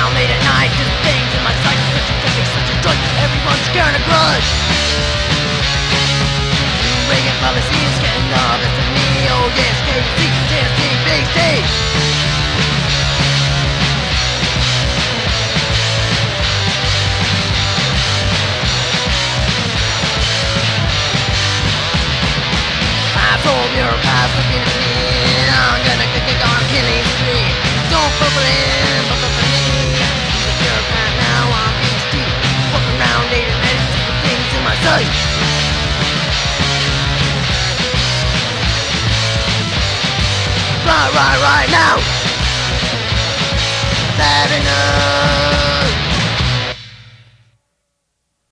around late at night, just things in my sight, such a traffic, such a drug. Everyone's carrying a grudge. Reagan policy is getting the best of me. Oh yes, KC, JST, Big T. I told your past looking at me. I'm gonna kick it on a killing spree. Don't bubble in, bubble for me. It's your path now, I'm being steep. Walking around late at night, just things in my sight. Right now. Bad enough.